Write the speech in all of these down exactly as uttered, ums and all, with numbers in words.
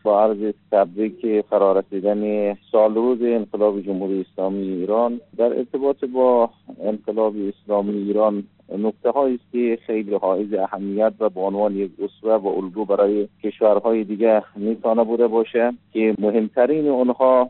با عرض تبریک فرارسیدن سال روز انقلاب جمهوری اسلامی ایران. در ارتباط با انقلاب اسلامی ایران نکته هایی است که خیلی حائز اهمیت و به عنوان یک اسوه و الگو برای کشورهای دیگه میتونه بوده باشه که مهمترین اونها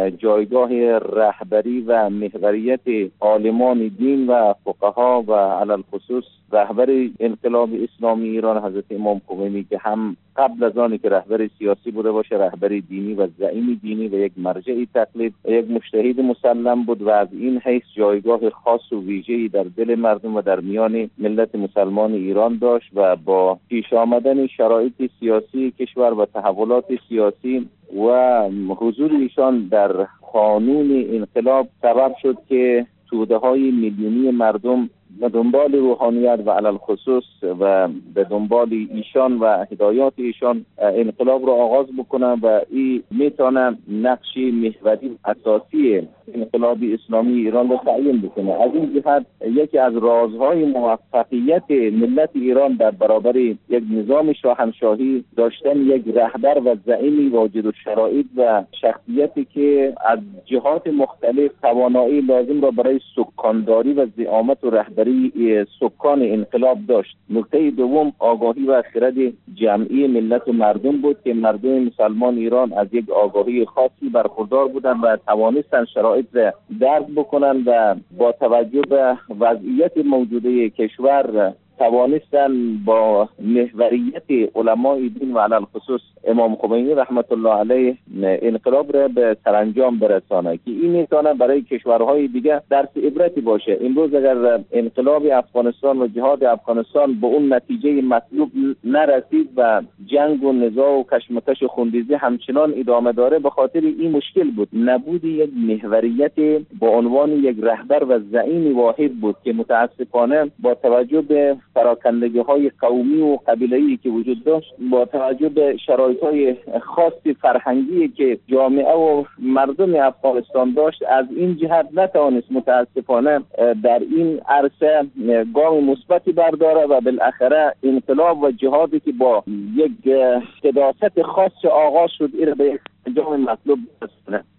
جایگاه رهبری و محوریت عالمان دین و فقها و علل خصوص رهبر انقلاب اسلامی ایران حضرت امام خمینی که هم قبل از آنی که رهبر سیاسی بوده باشه رهبر دینی و زعیم دینی و یک مرجع تقلید و یک مجتهد مسلم بود و از این حیث جایگاه خاص و ویژه‌ای در دل مردم و در میان ملت مسلمان ایران داشت و با پیش آمدن شرایط سیاسی کشور و تحولات سیاسی و حضور ایشان در قانون انقلاب سبب شد که توده های میلیونی مردم به دنبال روحانیت و علل خصوص و به دنبال ایشان و هدایات ایشان انقلاب را آغاز بکنن و این میتونه نقش محوری اساسی انقلاب اسلامی ایران را تعیین بکنه. از این جهت یکی از رازهای موفقیت ملت ایران در برابر یک نظام شاهنشاهی داشتن یک رهبر و زعیمی واجد الشرائط و شخصیتی که از جهات مختلف توانایی لازم را برای سکانداری و زعامت و رهبری سکان انقلاب داشت. نکته دوم آگاهی و خرد جمعی ملت و مردم بود که مردم مسلمان ایران از یک آگاهی خاصی برخوردار بودند و توانستند شرایط را درک بکنند و با توجه به وضعیت موجوده کشور توانستن با محوریت علماء دین و علل خصوص امام خمینی رحمت الله علیه انقلاب را به سرانجام برسانه که این میتونه برای کشورهای دیگه درس عبرتی باشه. امروز اگر انقلاب افغانستان و جهاد افغانستان به اون نتیجه مطلوب نرسید و جنگ و نزاع و کشمکش و خونریزی همچنان ادامه داره به خاطر این مشکل بود. نبود یک محوریت با عنوان یک رهبر و زعیم واحد بود که متاسفانه با توجه به پراکندگی های قومی و قبیله‌ای که وجود داشت با توجه به شرایط های خاص فرهنگی که جامعه و مردم افغانستان داشت از این جهت نتوانست متاسفانه در این عرصه گام مثبتی برداره و بالاخره انقلاب و جهادی که با یک قداست خاص آغاز شد این به یک انجام مطلوب برسونه.